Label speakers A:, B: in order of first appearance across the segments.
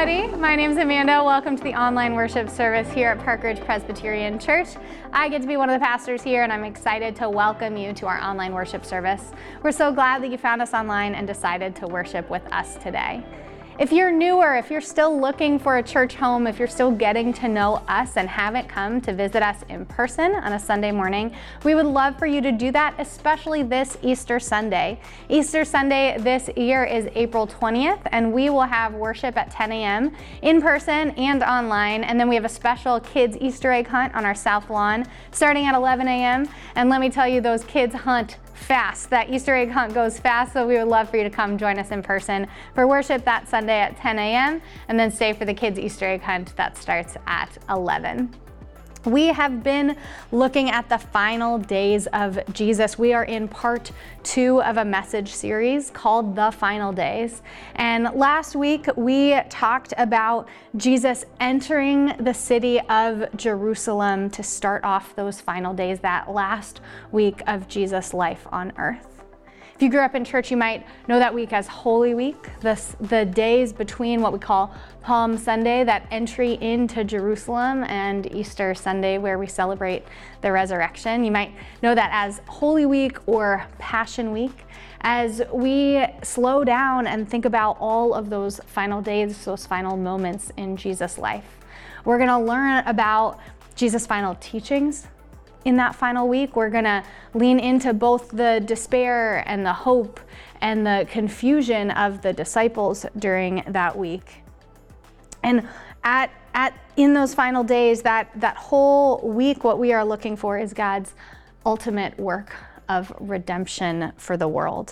A: everybody. My name is Amanda. Welcome to the online worship service here at Park Ridge Presbyterian Church. I get to be one of the pastors here, and I'm excited to welcome you to our online worship service. We're so glad that you found us online and decided to worship with us today. If you're newer, if you're still looking for a church home, if you're still getting to know us and haven't come to visit us in person on a Sunday morning, we would love for you to do that, especially this Easter Sunday. Easter Sunday this year is April 20th, and we will have worship at 10 a.m. in person and online. And then we have a special kids Easter egg hunt on our south lawn starting at 11 a.m. And let me tell you, those kids hunt fast. That Easter egg hunt goes fast, so we would love for you to come join us in person for worship that Sunday at 10 a.m. and then stay for the kids' Easter egg hunt that starts at 11. We have been looking at the final days of Jesus. We are in part 2 of a message series called The Final Days. And last week we talked about Jesus entering the city of Jerusalem to start off those final days, that last week of Jesus' life on earth. If you grew up in church, you might know that week as Holy Week, the days between what we call Palm Sunday, that entry into Jerusalem, and Easter Sunday, where we celebrate the resurrection. You might know that as Holy Week or Passion Week, as we slow down and think about all of those final days, those final moments in Jesus' life. We're going to learn about Jesus' final teachings. In that final week, we're going to lean into both the despair and the hope and the confusion of the disciples during that week. And in those final days, that whole week, what we are looking for is God's ultimate work of redemption for the world.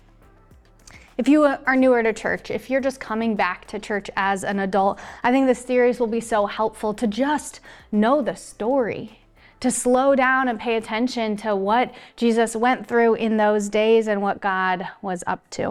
A: If you are newer to church, if you're just coming back to church as an adult, I think this series will be so helpful to just know the story, to slow down and pay attention to what Jesus went through in those days and what God was up to.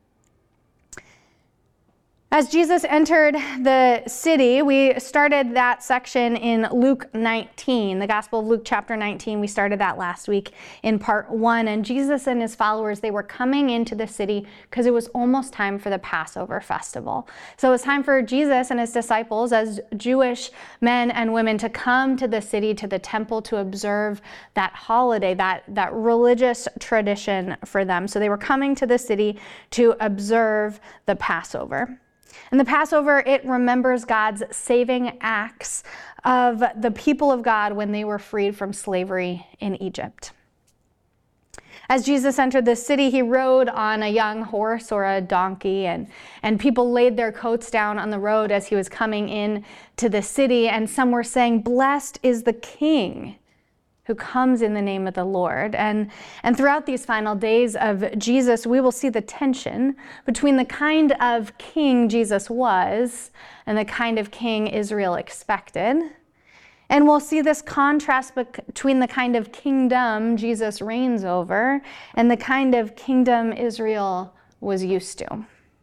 A: As Jesus entered the city, we started that section in Luke 19, the Gospel of Luke chapter 19. We started that last week in part 1. And Jesus and his followers, they were coming into the city because it was almost time for the Passover festival. So it was time for Jesus and his disciples as Jewish men and women to come to the city, to the temple, to observe that holiday, that religious tradition for them. So they were coming to the city to observe the Passover. And the Passover, it remembers God's saving acts of the people of God when they were freed from slavery in Egypt. As Jesus entered the city, he rode on a young horse or a donkey, and people laid their coats down on the road as he was coming in to the city, and some were saying, "Blessed is the King who comes in the name of the Lord." And throughout these final days of Jesus, we will see the tension between the kind of king Jesus was and the kind of king Israel expected. And we'll see this contrast between the kind of kingdom Jesus reigns over and the kind of kingdom Israel was used to.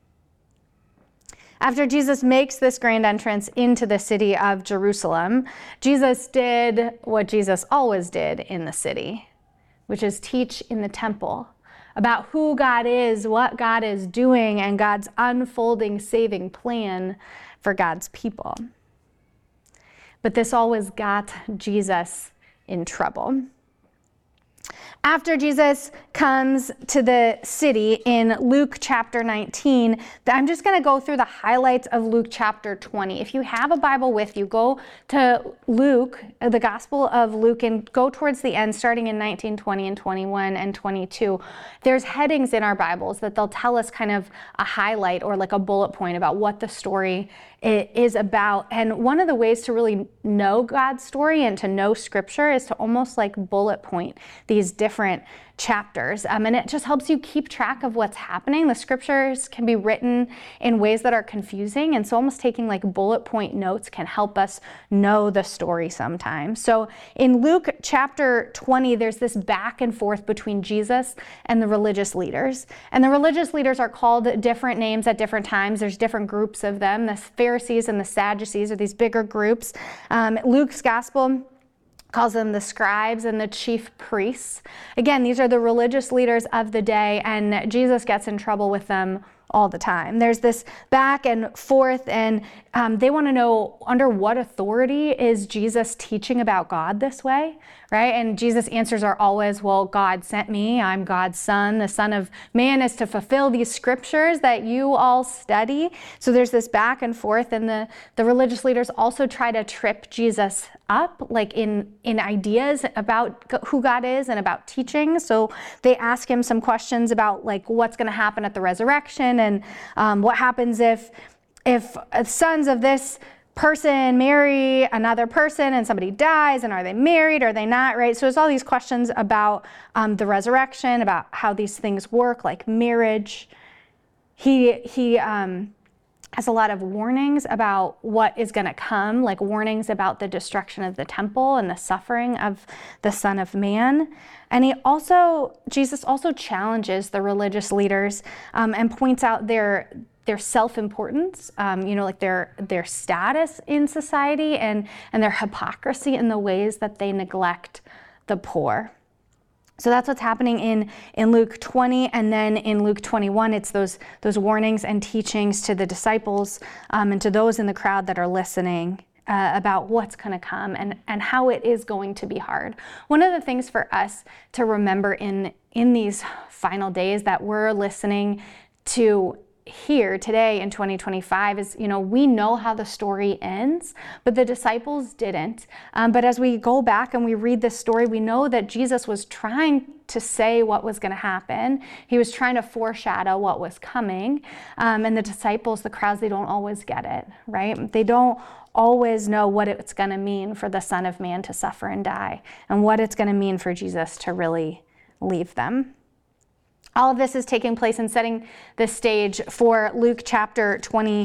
A: After Jesus makes this grand entrance into the city of Jerusalem, Jesus did what Jesus always did in the city, which is teach in the temple about who God is, what God is doing, and God's unfolding saving plan for God's people. But this always got Jesus in trouble. After Jesus comes to the city in Luke chapter 19, I'm just going to go through the highlights of Luke chapter 20. If you have a Bible with you, go to Luke, the Gospel of Luke, and go towards the end, starting in 19, 20, and 21, and 22. There's headings in our Bibles that they'll tell us kind of a highlight or like a bullet point about what the story is about. And one of the ways to really know God's story and to know Scripture is to almost like bullet point these different chapters. And it just helps you keep track of what's happening. The Scriptures can be written in ways that are confusing, and so almost taking like bullet point notes can help us know the story sometimes. So in Luke chapter 20, there's this back and forth between Jesus and the religious leaders. And the religious leaders are called different names at different times. There's different groups of them. The Pharisees and the Sadducees are these bigger groups. Luke's gospel calls them the scribes and the chief priests. Again, these are the religious leaders of the day, and Jesus gets in trouble with them all the time. There's this back and forth, and they want to know under what authority is Jesus teaching about God this way, right? And Jesus' answers are always, well, God sent me. I'm God's son. The Son of Man is to fulfill these scriptures that you all study. So there's this back and forth, and the religious leaders also try to trip Jesus up, like in ideas about who God is and about teaching. So they ask him some questions about like what's going to happen at the resurrection, and what happens if sons of this person marry another person and somebody dies, and are they married, are they not, right? So there's all these questions about the resurrection, about how these things work, like marriage. He has a lot of warnings about what is going to come, like warnings about the destruction of the temple and the suffering of the Son of Man. And Jesus also challenges the religious leaders and points out their self-importance, like their status in society and their hypocrisy in the ways that they neglect the poor. So that's what's happening in Luke 20, and then in Luke 21, it's those warnings and teachings to the disciples and to those in the crowd that are listening about what's going to come and how it is going to be hard. One of the things for us to remember in these final days that we're listening to here today in 2025 is, we know how the story ends, but the disciples didn't. But as we go back and we read this story, we know that Jesus was trying to say what was going to happen. He was trying to foreshadow what was coming. And the disciples, the crowds, they don't always get it, right? They don't always know what it's going to mean for the Son of Man to suffer and die, and what it's going to mean for Jesus to really leave them. All of this is taking place and setting the stage for Luke chapter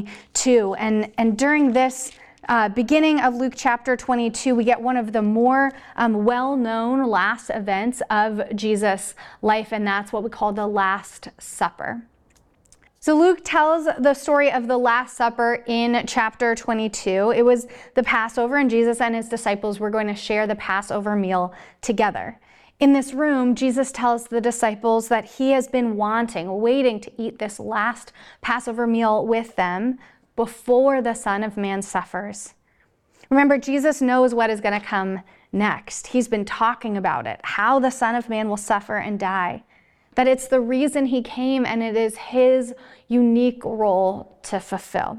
A: 22. And during this beginning of Luke chapter 22, we get one of the more well-known last events of Jesus' life, and that's what we call the Last Supper. So Luke tells the story of the Last Supper in chapter 22. It was the Passover, and Jesus and his disciples were going to share the Passover meal together. In this room, Jesus tells the disciples that he has been waiting to eat this last Passover meal with them before the Son of Man suffers. Remember, Jesus knows what is going to come next. He's been talking about it, how the Son of Man will suffer and die, that it's the reason he came, and it is his unique role to fulfill.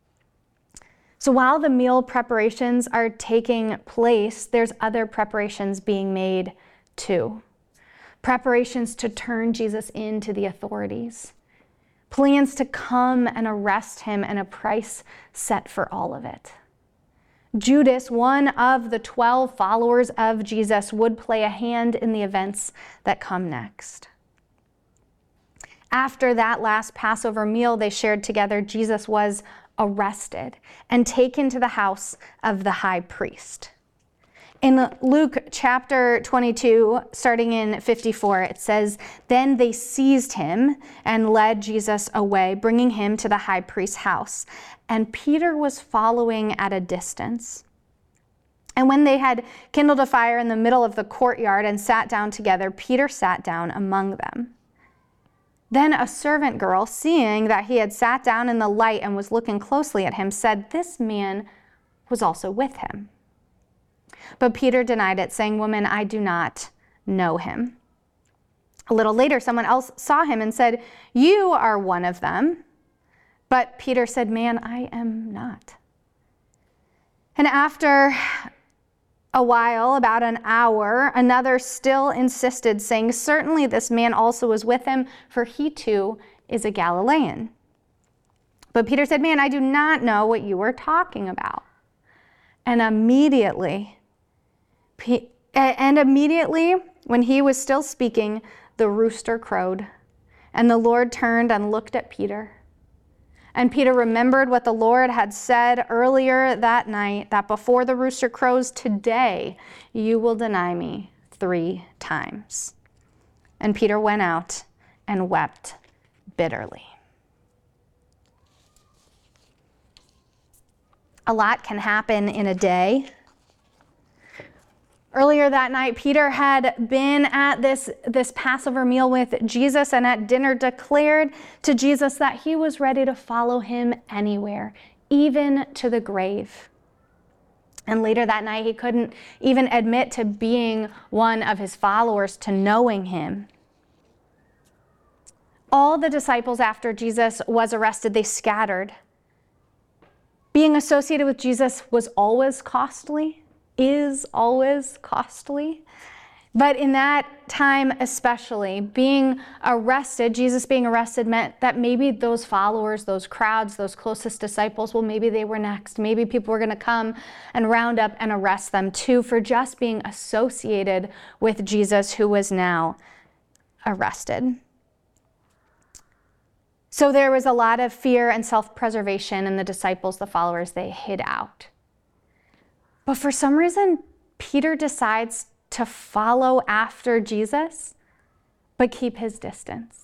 A: So while the meal preparations are taking place, there's other preparations being made too. Preparations to turn Jesus into the authorities. Plans to come and arrest him, and a price set for all of it. Judas, one of the 12 followers of Jesus, would play a hand in the events that come next. After that last Passover meal they shared together, Jesus was arrested and taken to the house of the high priest. In Luke chapter 22, starting in 54, it says, "Then they seized him and led Jesus away, bringing him to the high priest's house. And Peter was following at a distance. And when they had kindled a fire in the middle of the courtyard and sat down together, Peter sat down among them. Then a servant girl, seeing that he had sat down in the light and was looking closely at him, said, 'This man was also with him.' But Peter denied it, saying, 'Woman, I do not know him.' A little later, someone else saw him and said, 'You are one of them.' But Peter said, 'Man, I am not.' And after a while, about an hour, another still insisted, saying, 'Certainly this man also was with him, for he too is a Galilean.' But Peter said, 'Man, I do not know what you are talking about.' And immediately, when he was still speaking, the rooster crowed. And the Lord turned and looked at Peter. And Peter remembered what the Lord had said earlier that night, that before the rooster crows today, you will deny me 3 times. And Peter went out and wept bitterly." A lot can happen in a day. Earlier that night, Peter had been at this Passover meal with Jesus, and at dinner declared to Jesus that he was ready to follow him anywhere, even to the grave. And later that night, he couldn't even admit to being one of his followers, to knowing him. All the disciples, after Jesus was arrested, they scattered. Being associated with Jesus was always costly, is always costly. But in that time especially, being arrested, Jesus being arrested, meant that maybe those followers, those crowds, those closest disciples, well, maybe they were next. Maybe people were going to come and round up and arrest them too for just being associated with Jesus, who was now arrested. So there was a lot of fear and self-preservation, and the disciples, the followers, they hid out. But for some reason, Peter decides to follow after Jesus, but keep his distance.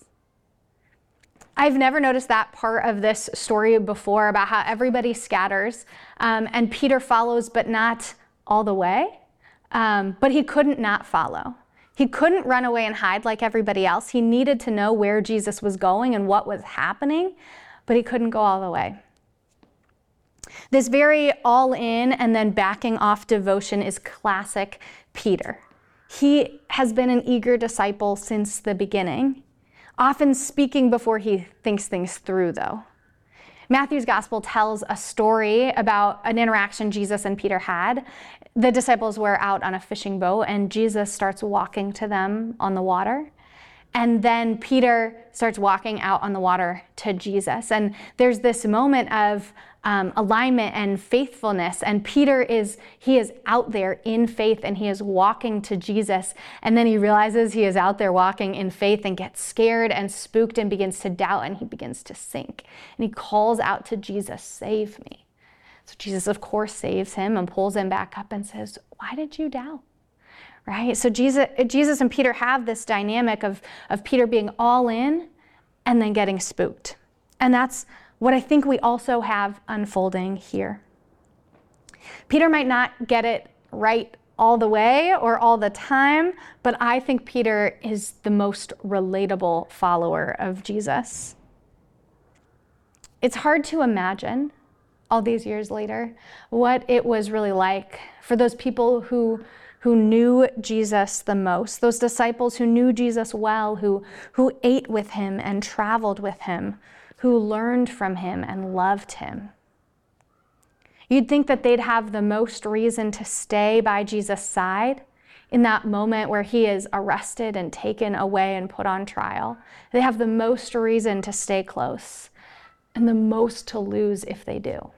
A: I've never noticed that part of this story before, about how everybody scatters, and Peter follows, but not all the way. But he couldn't not follow. He couldn't run away and hide like everybody else. He needed to know where Jesus was going and what was happening, but he couldn't go all the way. This very all-in and then backing off devotion is classic Peter. He has been an eager disciple since the beginning, often speaking before he thinks things through, though. Matthew's gospel tells a story about an interaction Jesus and Peter had. The disciples were out on a fishing boat, and Jesus starts walking to them on the water. And then Peter starts walking out on the water to Jesus. And there's this moment of alignment and faithfulness. And Peter is out there in faith, and he is walking to Jesus. And then he realizes he is out there walking in faith and gets scared and spooked and begins to doubt, and he begins to sink. And he calls out to Jesus, "Save me." So Jesus, of course, saves him and pulls him back up and says, "Why did you doubt?" Right? So Jesus and Peter have this dynamic of Peter being all in and then getting spooked. And that's what I think we also have unfolding here. Peter might not get it right all the way or all the time, but I think Peter is the most relatable follower of Jesus. It's hard to imagine, all these years later, what it was really like for those people who knew Jesus the most, those disciples who knew Jesus well, who ate with him and traveled with him, who learned from him and loved him. You'd think that they'd have the most reason to stay by Jesus' side in that moment where he is arrested and taken away and put on trial. They have the most reason to stay close and the most to lose if they do.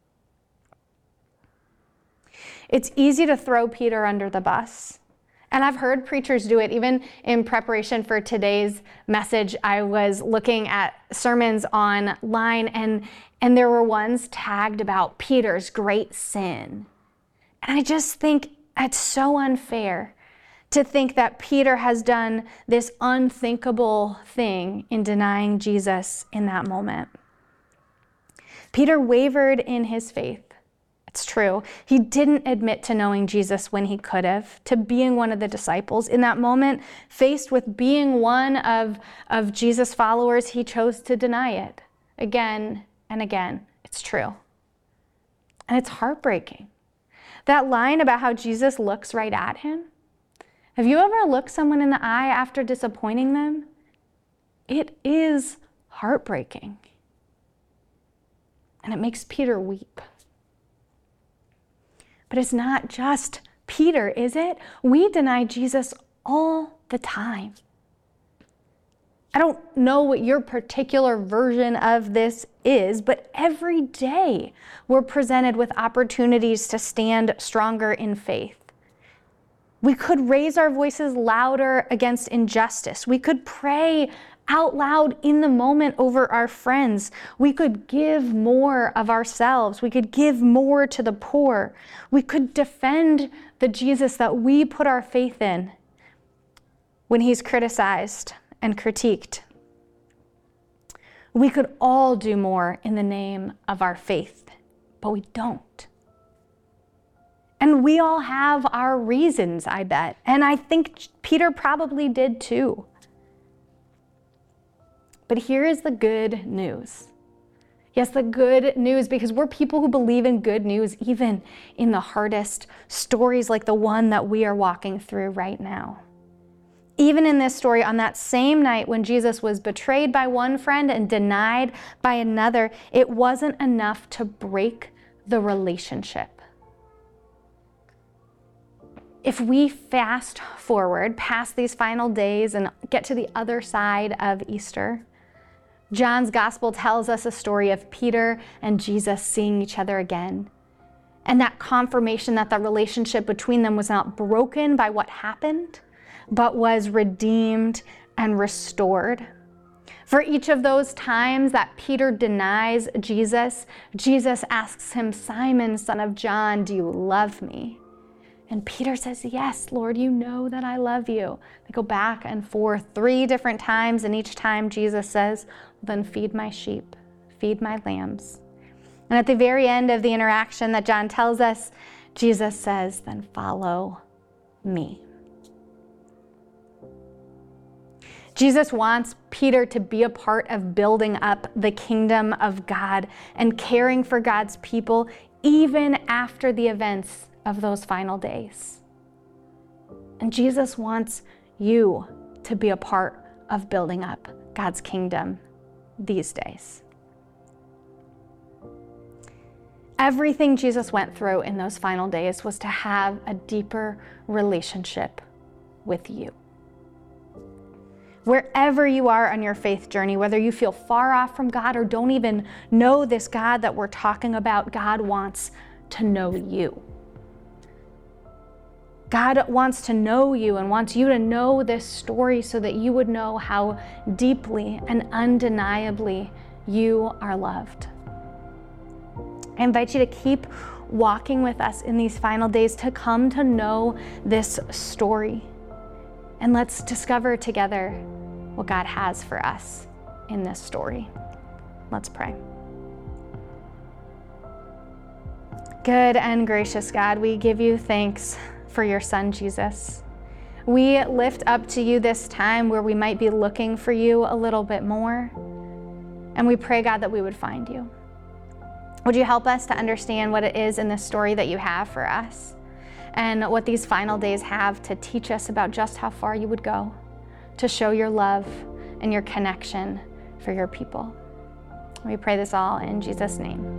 A: It's easy to throw Peter under the bus. And I've heard preachers do it. Even in preparation for today's message, I was looking at sermons online, and there were ones tagged about Peter's great sin. And I just think it's so unfair to think that Peter has done this unthinkable thing in denying Jesus in that moment. Peter wavered in his faith. It's true. He didn't admit to knowing Jesus when he could have, to being one of the disciples. In that moment, faced with being one of Jesus' followers, he chose to deny it again and again. It's true. And it's heartbreaking. That line about how Jesus looks right at him. Have you ever looked someone in the eye after disappointing them? It is heartbreaking. And it makes Peter weep. But it's not just Peter, is it? We deny Jesus all the time. I don't know what your particular version of this is, but every day we're presented with opportunities to stand stronger in faith. We could raise our voices louder against injustice. We could pray out loud in the moment over our friends. We could give more of ourselves. We could give more to the poor. We could defend the Jesus that we put our faith in when he's criticized and critiqued. We could all do more in the name of our faith, but we don't. And we all have our reasons, I bet. And I think Peter probably did too. But here is the good news. Yes, the good news, because we're people who believe in good news, even in the hardest stories like the one that we are walking through right now. Even in this story, on that same night when Jesus was betrayed by one friend and denied by another, it wasn't enough to break the relationship. If we fast forward past these final days and get to the other side of Easter, John's gospel tells us a story of Peter and Jesus seeing each other again. And that confirmation that the relationship between them was not broken by what happened, but was redeemed and restored. For each of those times that Peter denies Jesus, Jesus asks him, "Simon, son of John, do you love me?" And Peter says, "Yes, Lord, you know that I love you." They go back and forth 3 different times, and each time Jesus says, "Then feed my sheep, feed my lambs." And at the very end of the interaction that John tells us, Jesus says, "Then follow me." Jesus wants Peter to be a part of building up the kingdom of God and caring for God's people even after the events of those final days. And Jesus wants you to be a part of building up God's kingdom these days. Everything Jesus went through in those final days was to have a deeper relationship with you. Wherever you are on your faith journey, whether you feel far off from God or don't even know this God that we're talking about, God wants to know you. God wants to know you and wants you to know this story so that you would know how deeply and undeniably you are loved. I invite you to keep walking with us in these final days to come to know this story. And let's discover together what God has for us in this story. Let's pray. Good and gracious God, we give you thanks for your Son, Jesus. We lift up to you this time where we might be looking for you a little bit more. And we pray, God, that we would find you. Would you help us to understand what it is in this story that you have for us and what these final days have to teach us about just how far you would go to show your love and your connection for your people. We pray this all in Jesus' name.